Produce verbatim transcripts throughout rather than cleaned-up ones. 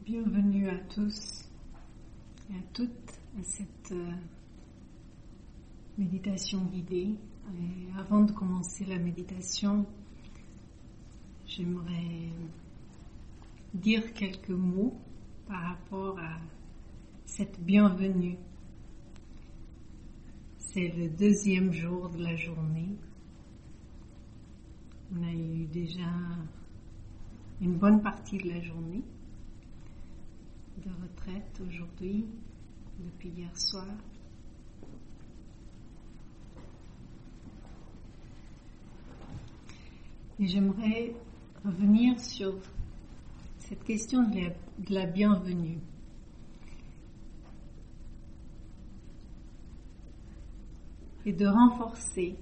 Bienvenue à tous et à toutes à cette euh, méditation guidée. Et avant de commencer la méditation, j'aimerais dire quelques mots par rapport à cette bienvenue. C'est le deuxième jour de la journée. On a eu déjà une bonne partie de la journée de retraite aujourd'hui, depuis hier soir. Et j'aimerais revenir sur cette question de la, de la bienvenue. Et de renforcer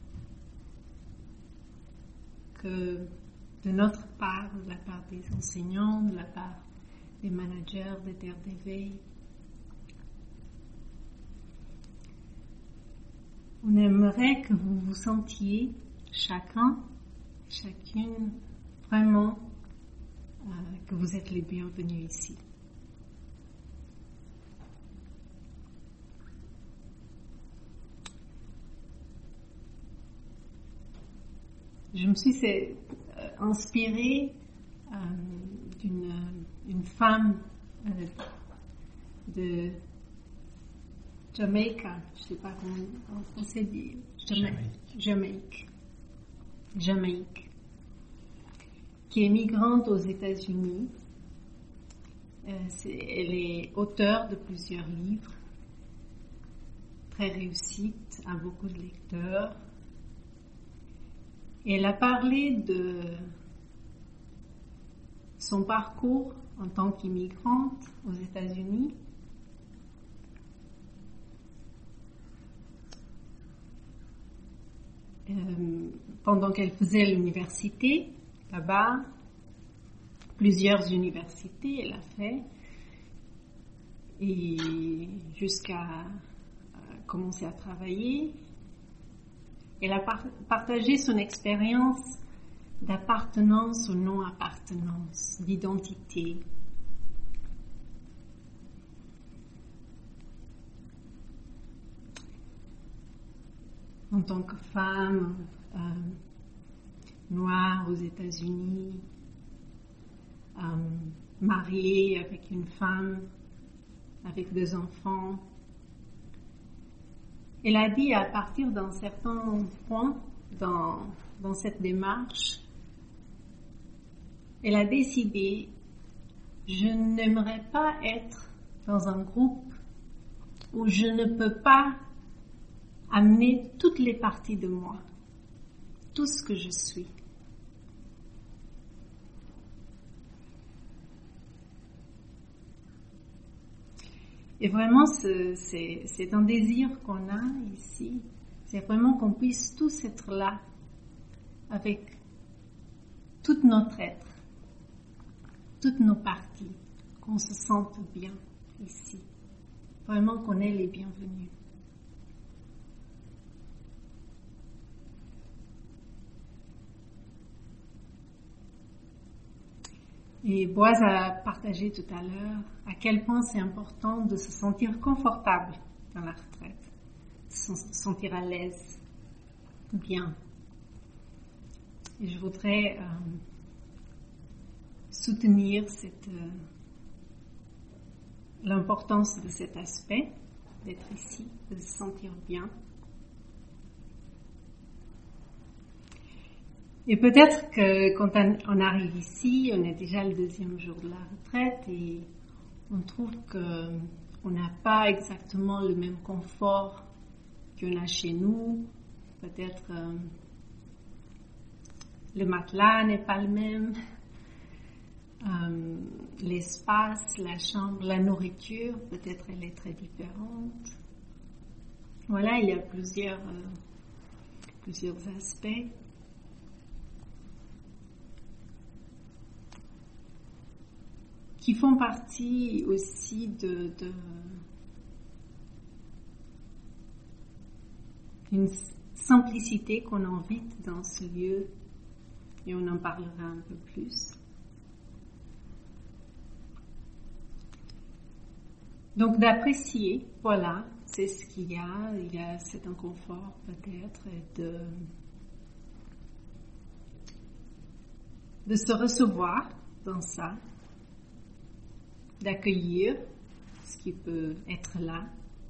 que de notre part, de la part des enseignants, de la part des managers des terres d'éveil, on aimerait que vous vous sentiez chacun, chacune, vraiment euh, que vous êtes les bienvenus ici. Je me suis euh, inspirée euh, d'une une femme euh, de Jamaica, je ne sais pas comment en français dire, Jamaïque. Jamaïque, Jamaïque, qui est migrante aux États-Unis. Euh, c'est, elle est auteure de plusieurs livres, très réussite, a beaucoup de lecteurs. Et elle a parlé de son parcours en tant qu'immigrante aux États-Unis. Euh, pendant qu'elle faisait l'université, là-bas, plusieurs universités elle a fait, et jusqu'à euh, commencer à travailler. Elle a par- partagé son expérience d'appartenance ou non-appartenance, d'identité. En tant que femme euh, noire aux États-Unis, euh, mariée avec une femme, avec deux enfants. Elle a dit à partir d'un certain point dans, dans cette démarche, elle a décidé, je n'aimerais pas être dans un groupe où je ne peux pas amener toutes les parties de moi, tout ce que je suis. Et vraiment, c'est, c'est, c'est un désir qu'on a ici. C'est vraiment qu'on puisse tous être là avec tout notre être, toutes nos parties, qu'on se sente bien ici. Vraiment qu'on est les bienvenus. Et Boaz a partagé tout à l'heure à quel point c'est important de se sentir confortable dans la retraite, de se sentir à l'aise, bien. Et je voudrais euh, soutenir cette, euh, l'importance de cet aspect, d'être ici, de se sentir bien. Et peut-être que quand on arrive ici, on est déjà le deuxième jour de la retraite et on trouve qu'on n'a pas exactement le même confort qu'on a chez nous. Peut-être euh, le matelas n'est pas le même, euh, l'espace, la chambre, la nourriture, peut-être elle est très différente. Voilà, il y a plusieurs, euh, plusieurs aspects. Qui font partie aussi de, de d'une simplicité qu'on invite dans ce lieu, et on en parlera un peu plus. Donc d'apprécier, voilà, c'est ce qu'il y a. Il y a cet inconfort peut-être et de, de se recevoir dans ça, d'accueillir ce qui peut être là.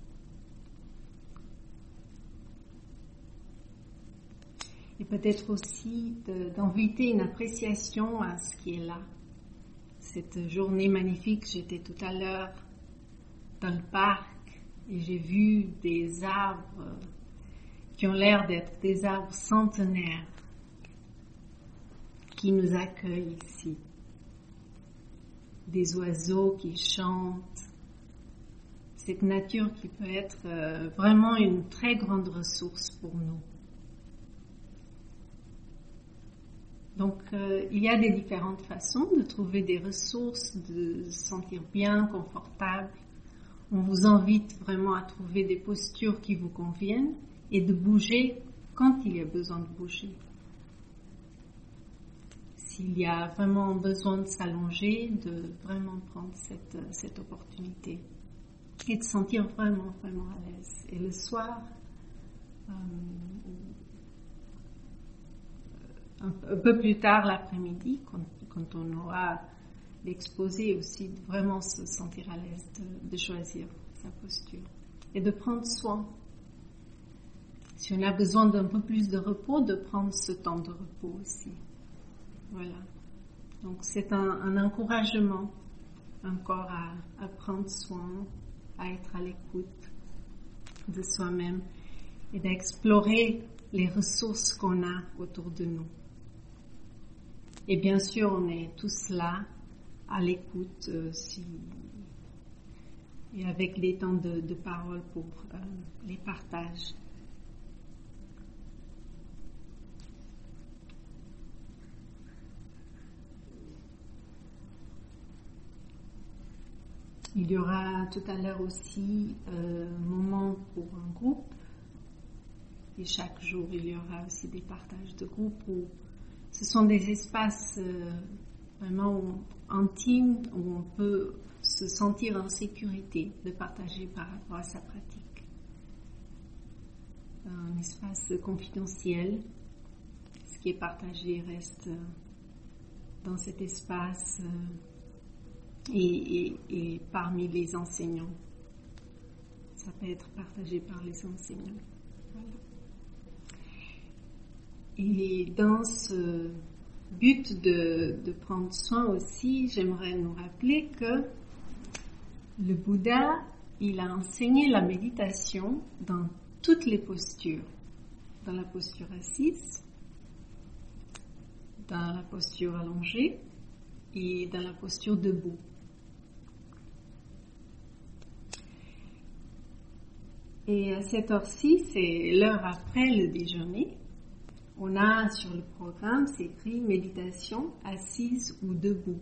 Et peut-être aussi de, d'inviter une appréciation à ce qui est là. Cette journée magnifique, j'étais tout à l'heure dans le parc et j'ai vu des arbres qui ont l'air d'être des arbres centenaires qui nous accueillent ici. Des oiseaux qui chantent. Cette nature qui peut être vraiment une très grande ressource pour nous. Donc, euh, il y a des différentes façons de trouver des ressources, de se sentir bien, confortable. On vous invite vraiment à trouver des postures qui vous conviennent et de bouger quand il y a besoin de bouger. S'il y a vraiment besoin de s'allonger, de vraiment prendre cette, cette opportunité et de se sentir vraiment, vraiment à l'aise. Et le soir, euh, un peu plus tard l'après-midi, quand, quand on aura l'exposé aussi, de vraiment se sentir à l'aise de, de choisir sa posture et de prendre soin. Si on a besoin d'un peu plus de repos, de prendre ce temps de repos aussi. Voilà. Donc c'est un, un encouragement encore à, à prendre soin, à être à l'écoute de soi-même et d'explorer les ressources qu'on a autour de nous. Et bien sûr, on est tous là, à l'écoute, euh, si, et avec des temps de, de parole pour euh, les partages. Il y aura tout à l'heure aussi euh, un moment pour un groupe. Et chaque jour, il y aura aussi des partages de groupe où ce sont des espaces euh, vraiment intimes où on peut se sentir en sécurité de partager par rapport à sa pratique. Un espace confidentiel. Ce qui est partagé reste dans cet espace euh, et, et, et parmi les enseignants. Ça peut être partagé par les enseignants. Voilà. Et dans ce but de, de prendre soin aussi, j'aimerais nous rappeler que le Bouddha, il a enseigné la méditation dans toutes les postures. Dans la posture assise, dans la posture allongée et dans la posture debout. Et à cette heure-ci, c'est l'heure après le déjeuner. On a sur le programme, c'est écrit méditation assise ou debout.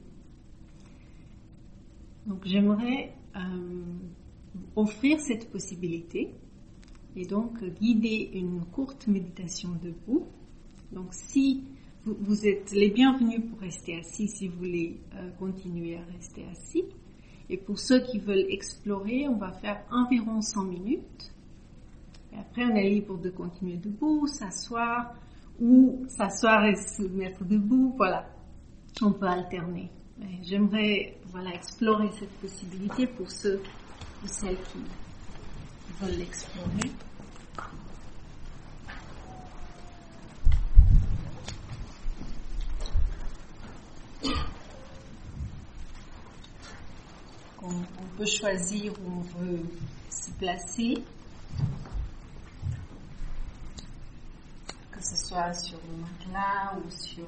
Donc j'aimerais euh, offrir cette possibilité et donc guider une courte méditation debout. Donc si vous, vous êtes les bienvenus pour rester assis, si vous voulez euh, continuer à rester assis. Et pour ceux qui veulent explorer, on va faire environ cent minutes. Et après, on est libre de continuer debout, s'asseoir, ou s'asseoir et se mettre debout, voilà. On peut alterner. Mais j'aimerais, voilà, explorer cette possibilité pour ceux ou celles qui veulent l'explorer. On, on peut choisir où on veut se placer. Que ce soit sur le matelas ou sur,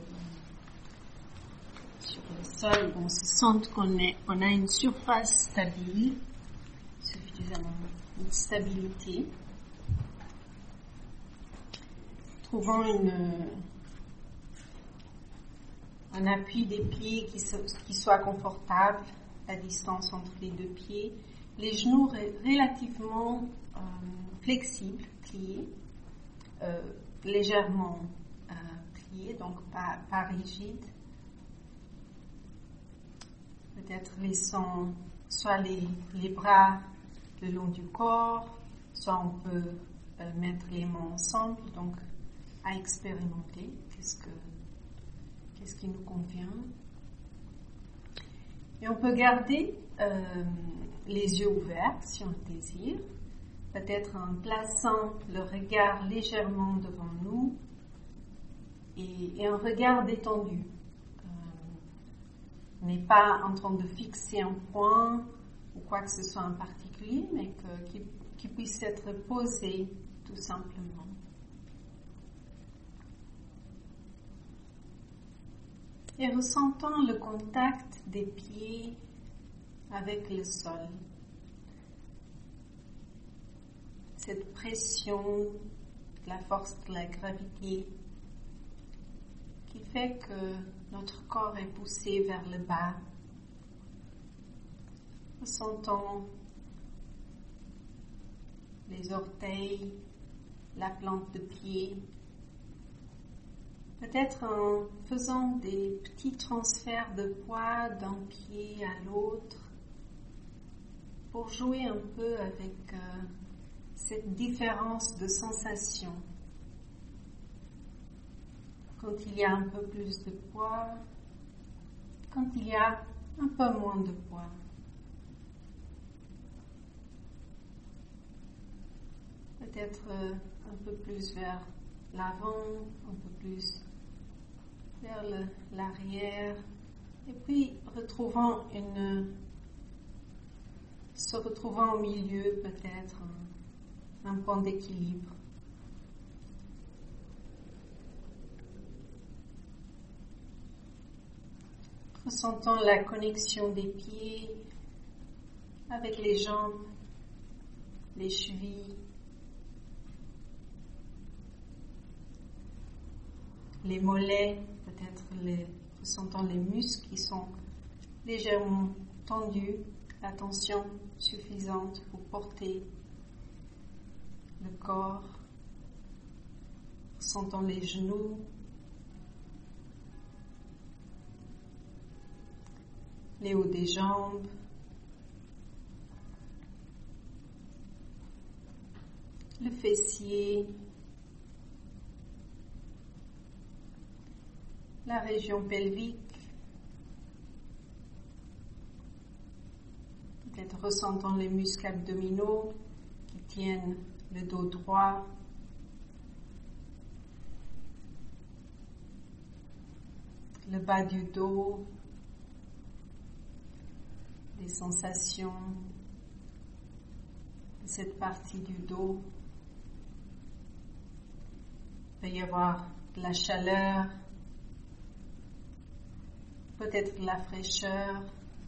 sur le sol, on se sente qu'on est, on a une surface stable, suffisamment une stabilité. Trouvant une, un appui des pieds qui, so, qui soit confortable, la distance entre les deux pieds, les genoux ré, relativement euh, flexibles, pliés. Euh, légèrement euh, plié, donc pas, pas rigide. Peut-être laissant soit les, les bras le long du corps, soit on peut euh, mettre les mains ensemble, donc à expérimenter qu'est-ce que qu'est-ce qui nous convient. Et on peut garder euh, les yeux ouverts si on le désire, peut-être en plaçant le regard légèrement devant nous et, et un regard détendu. Euh, n'est pas en train de fixer un point ou quoi que ce soit en particulier, mais que, qui, qui puisse être posé tout simplement. Et ressentons le contact des pieds avec le sol. Cette pression, la force de la gravité qui fait que notre corps est poussé vers le bas. Ressentons les orteils, la plante de pied. Peut-être en faisant des petits transferts de poids d'un pied à l'autre pour jouer un peu avec euh, cette différence de sensation. Quand il y a un peu plus de poids, quand il y a un peu moins de poids. Peut-être euh, un peu plus vers l'avant, un peu plus vers le, l'arrière, et puis retrouvant une, se retrouvant au milieu peut-être, un, un point d'équilibre. Ressentons la connexion des pieds avec les jambes, les chevilles, les mollets, peut-être les, ressentons les muscles qui sont légèrement tendus, la tension suffisante pour porter le corps. Ressentons les genoux, les hauts des jambes, le fessier, la région pelvique, peut-être ressentons les muscles abdominaux qui tiennent le dos droit, le bas du dos, les sensations de cette partie du dos. Il peut y avoir de la chaleur, peut-être de la fraîcheur,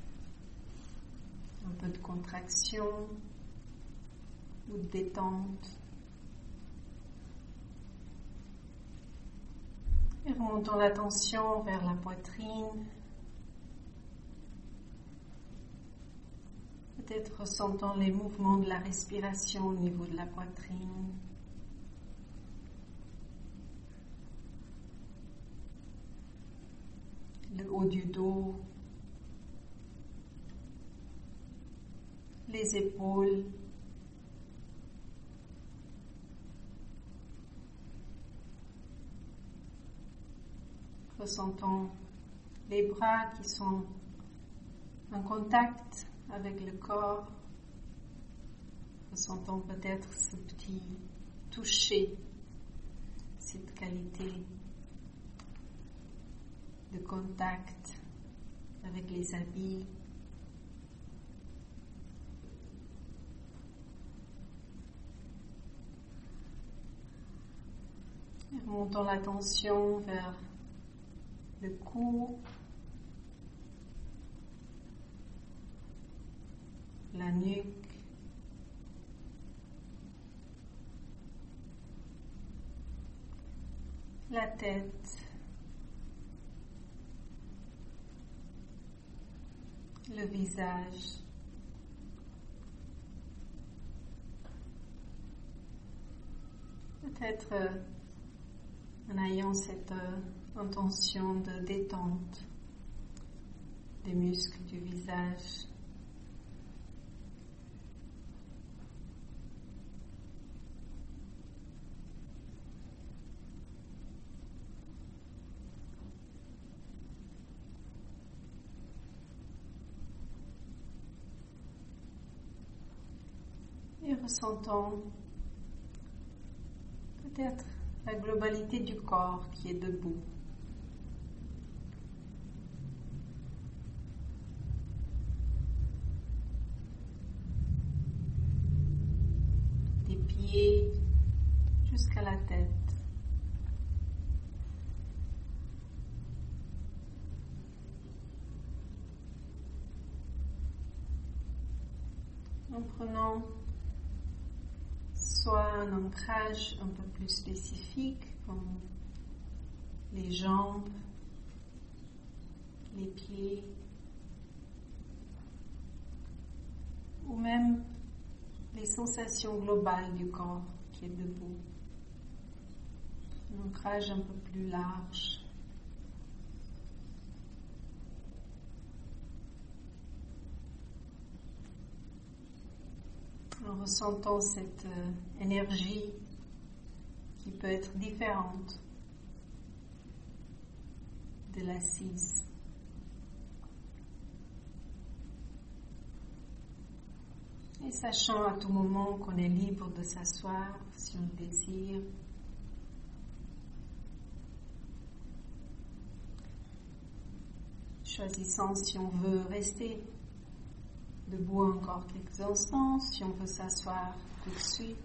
un peu de contraction ou de détente. Et remontons l'attention vers la poitrine. Peut-être ressentons les mouvements de la respiration au niveau de la poitrine. Le haut du dos, les épaules, ressentons les bras qui sont en contact avec le corps, ressentons peut-être ce petit toucher, cette qualité de contact avec les habits. Et remontons l'attention vers le cou, la nuque, la tête, le visage, peut-être euh, en ayant cette euh, intention de détente des muscles du visage, Puis ressentons peut-être la globalité du corps qui est debout. Des pieds jusqu'à la tête. En prenant soit un ancrage un peu plus spécifique, comme les jambes, les pieds, ou même les sensations globales du corps qui est debout. Un ancrage un peu plus large. En ressentant cette euh, énergie qui peut être différente de l'assise. Et sachant à tout moment qu'on est libre de s'asseoir si on le désire. Choisissant si on veut rester debout encore quelques instants, si on veut s'asseoir tout de suite.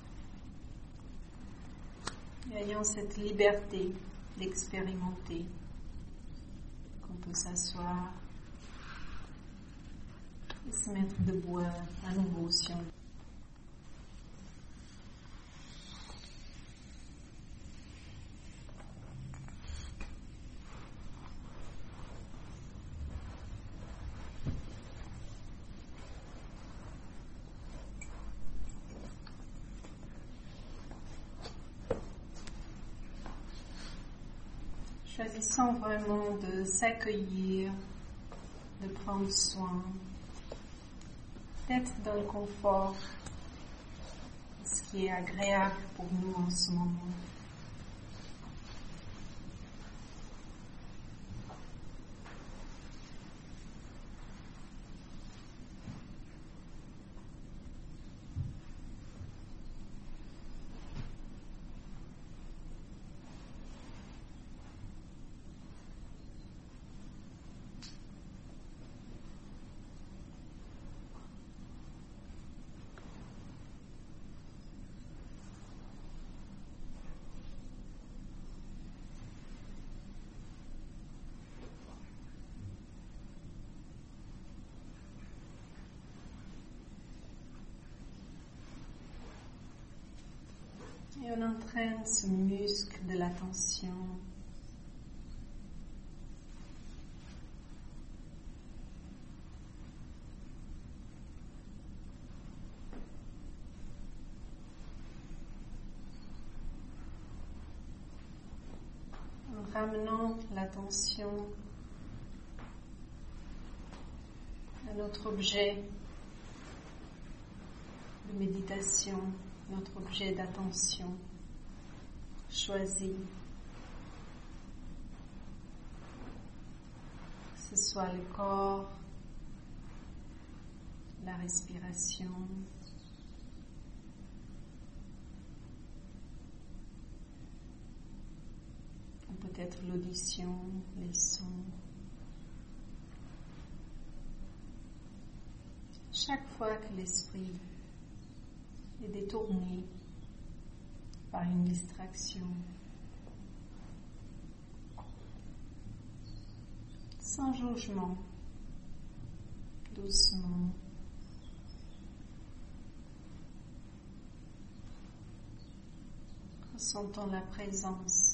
Et ayant cette liberté d'expérimenter qu'on peut s'asseoir et se mettre debout à nouveau si on veut. Choisissant vraiment de s'accueillir, de prendre soin, d'être dans le confort, ce qui est agréable pour nous en ce moment. Et on entraîne ce muscle de l'attention en ramenant l'attention à notre objet de méditation, notre objet d'attention choisi, que ce soit le corps, la respiration, ou peut-être l'audition, les sons. Chaque fois que l'esprit est détourné par une distraction, sans jugement, doucement, ressentons la présence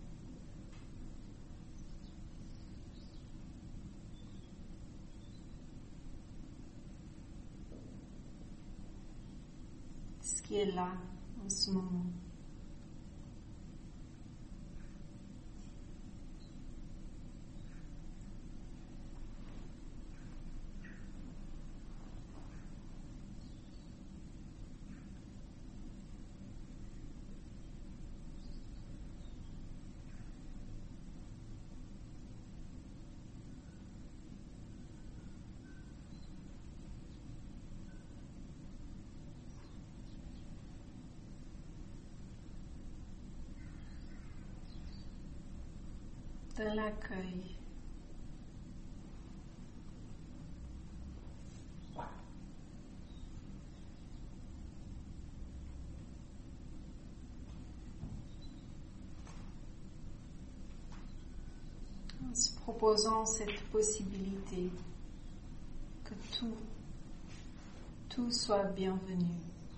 qui est là en ce moment. dans l'accueil. En se proposant cette possibilité que tout, tout soit bienvenu.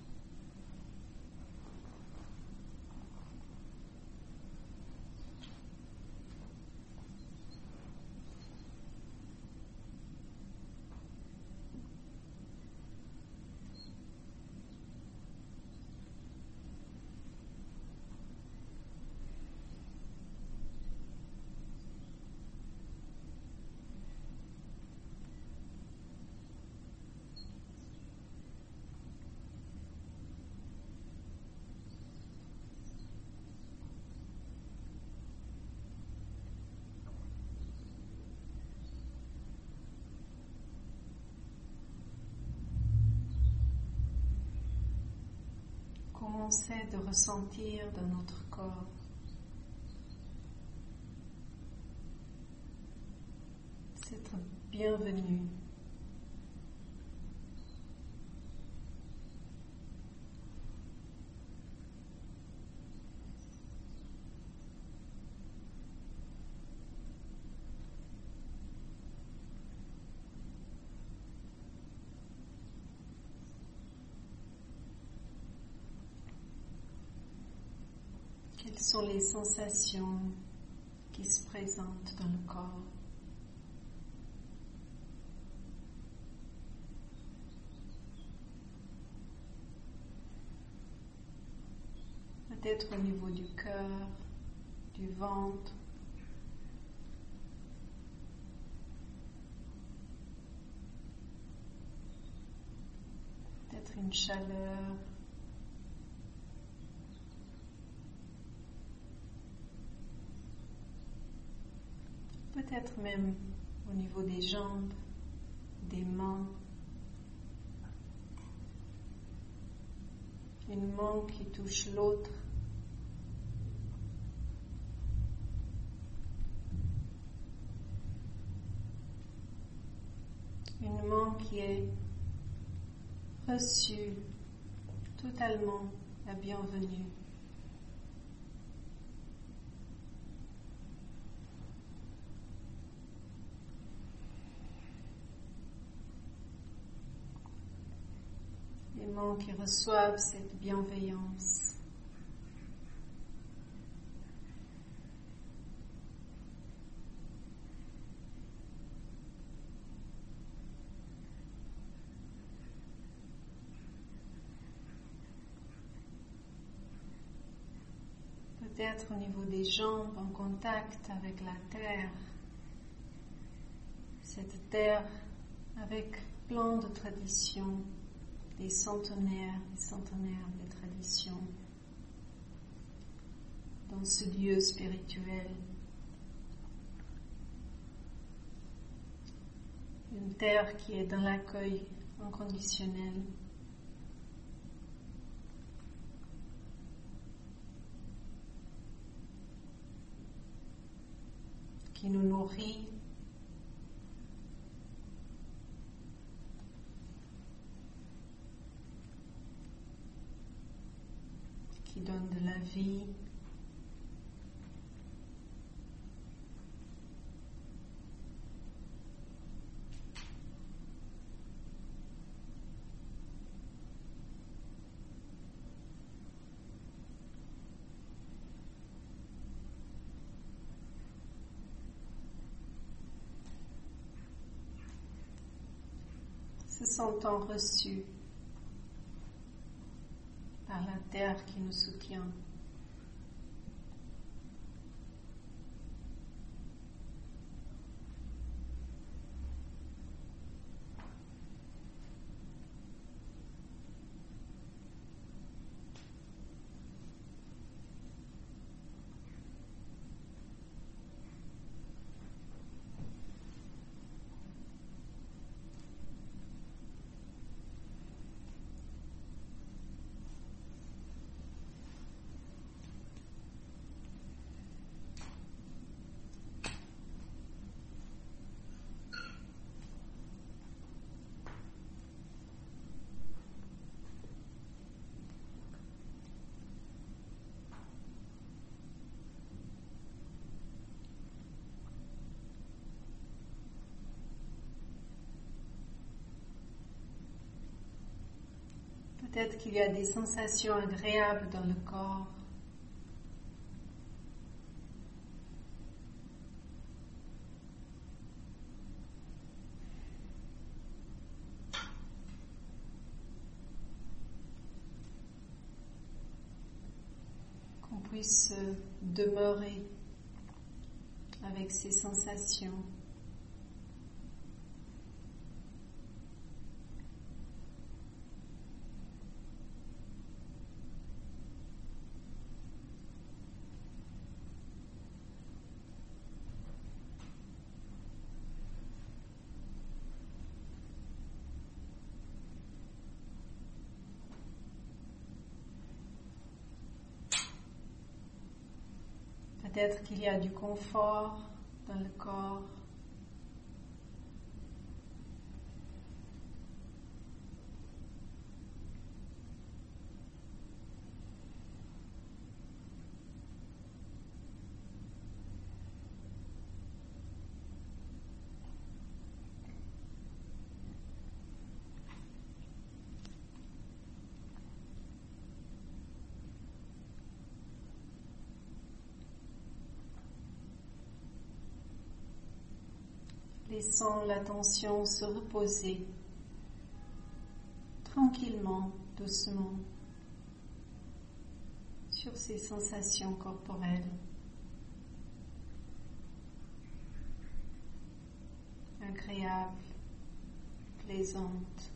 Commencer de ressentir dans notre corps cette bienvenue. Quelles sont les sensations qui se présentent dans le corps? Peut-être au niveau du cœur, du ventre. Peut-être une chaleur. Peut-être même au niveau des jambes, des mains. Une main qui touche l'autre. Une main qui est reçue totalement la bienvenue. Les mains qui reçoivent cette bienveillance. Peut-être au niveau des jambes en contact avec la terre. Cette terre avec plein de traditions. Des centenaires, des centenaires de traditions dans ce lieu spirituel. Une terre qui est dans l'accueil inconditionnel. Qui nous nourrit. Qui donne de la vie. Se sentant reçu par la terre qui nous soutient. Peut-être qu'il y a des sensations agréables dans le corps. Qu'on puisse demeurer avec ces sensations. Peut-être qu'il y a du confort dans le corps. Laissons l'attention se reposer tranquillement, doucement sur ces sensations corporelles, agréables, plaisantes.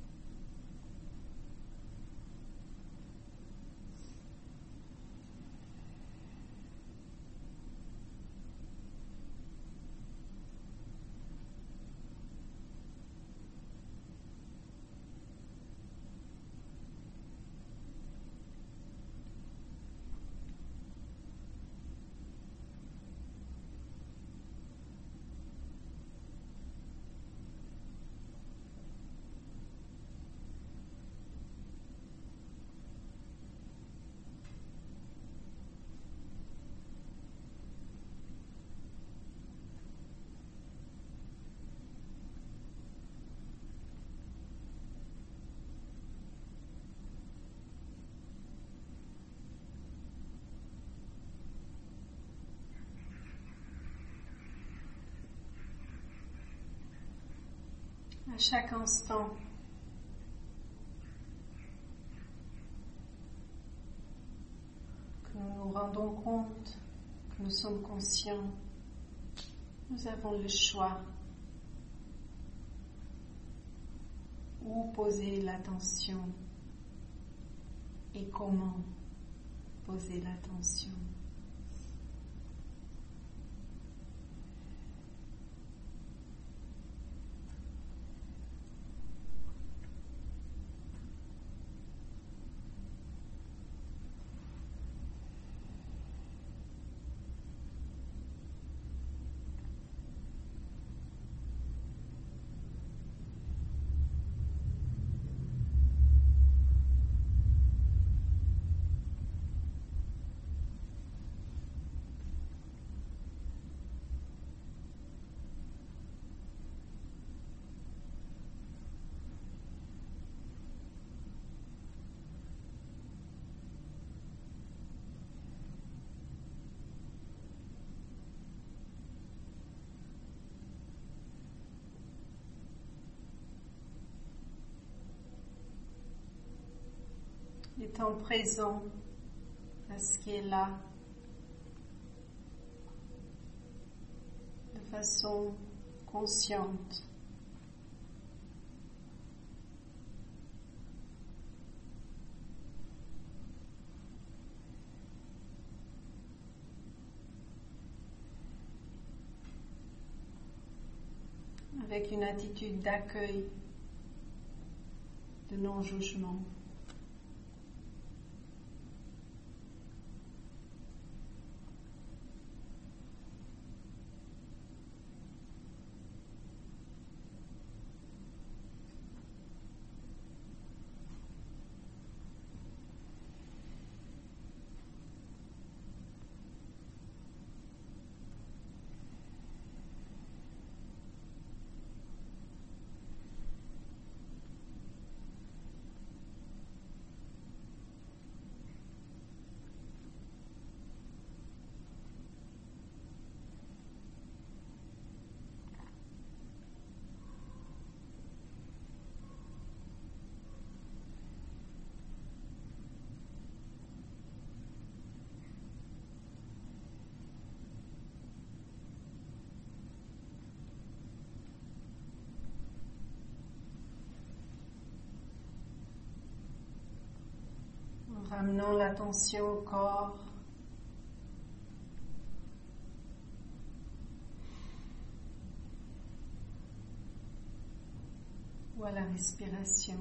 À chaque instant, que nous nous rendons compte, que nous sommes conscients, nous avons le choix où poser l'attention et comment poser l'attention. Étant présent à ce qui est là, de façon consciente. Avec une attitude d'accueil, de non-jugement. ramenant l'attention au corps. Ou à la respiration.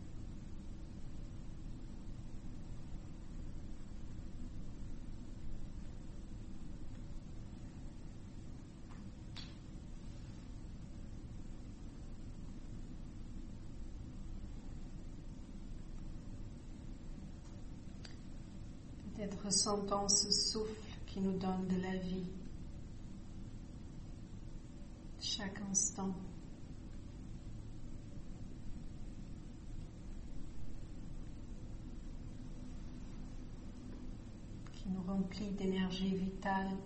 Peut-être ressentant ce souffle qui nous donne de la vie chaque instant. Qui nous remplit d'énergie vitale.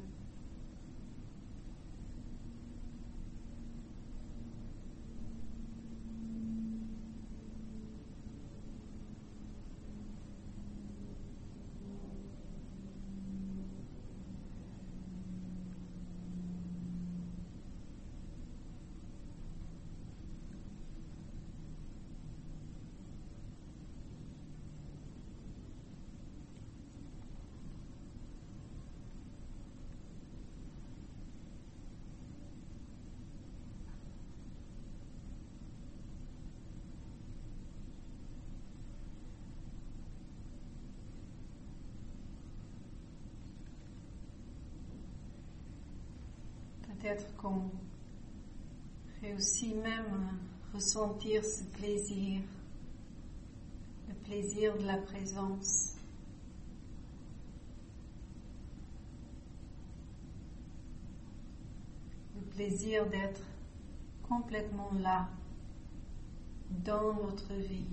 Peut-être qu'on réussit même à ressentir ce plaisir, le plaisir de la présence. Le plaisir d'être complètement là, dans notre vie.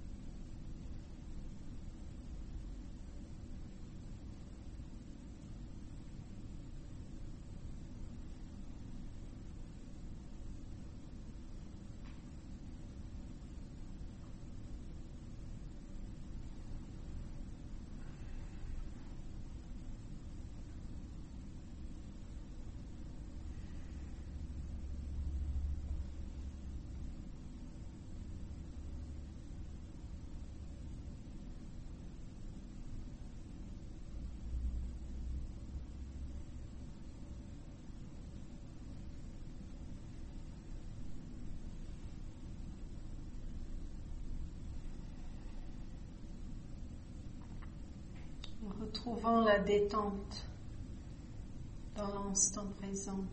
Retrouvant la détente dans l'instant présent.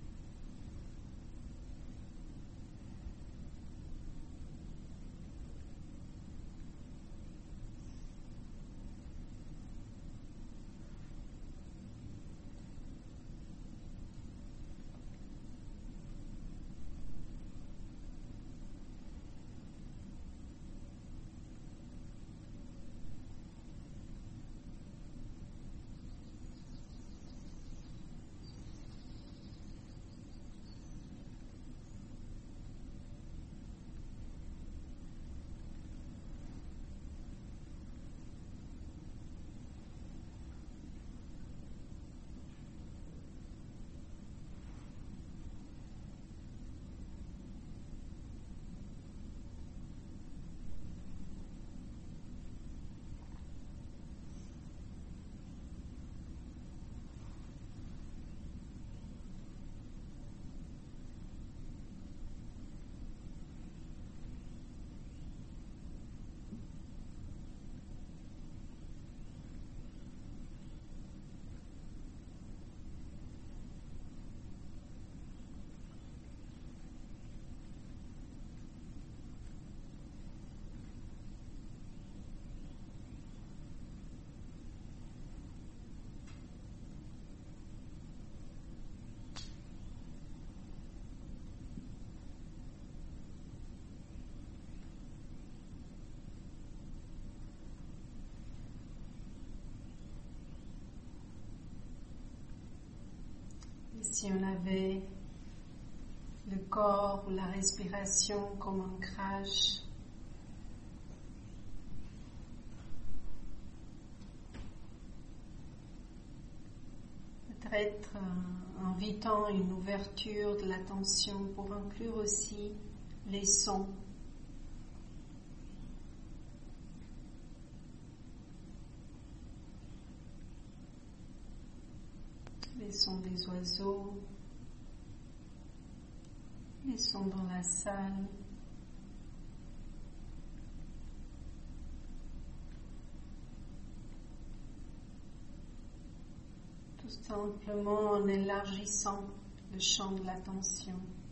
Si on avait le corps ou la respiration comme ancrage, peut-être euh, invitant une ouverture de l'attention pour inclure aussi les sons. sons des oiseaux, les sons dans la salle. Tout simplement en élargissant le champ de l'attention.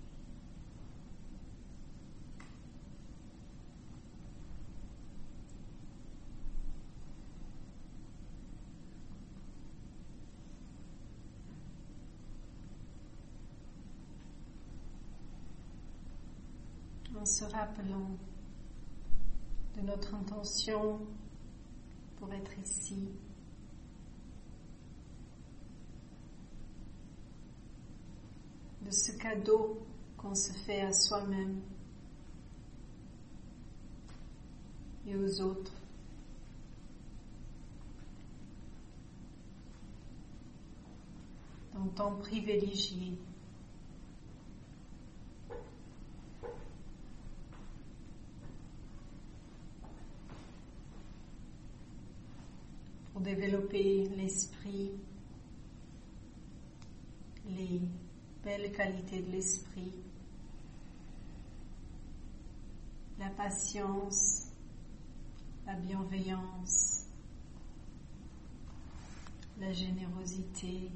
En se rappelant de notre intention pour être ici, de ce cadeau qu'on se fait à soi-même et aux autres. D'un temps privilégié. Pour développer l'esprit, les belles qualités de l'esprit, la patience, la bienveillance, la générosité,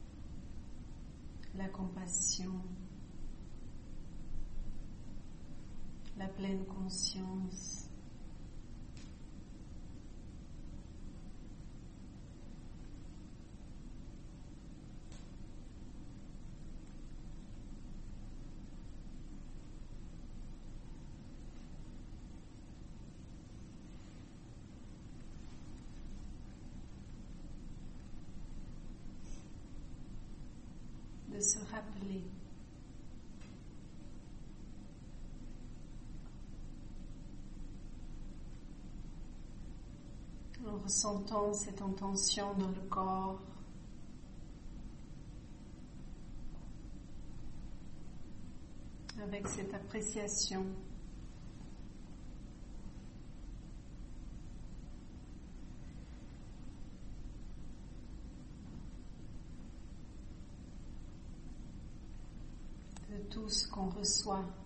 la compassion, la pleine conscience. De se rappeler en ressentant cette intention dans le corps, avec cette appréciation de tout ce qu'on reçoit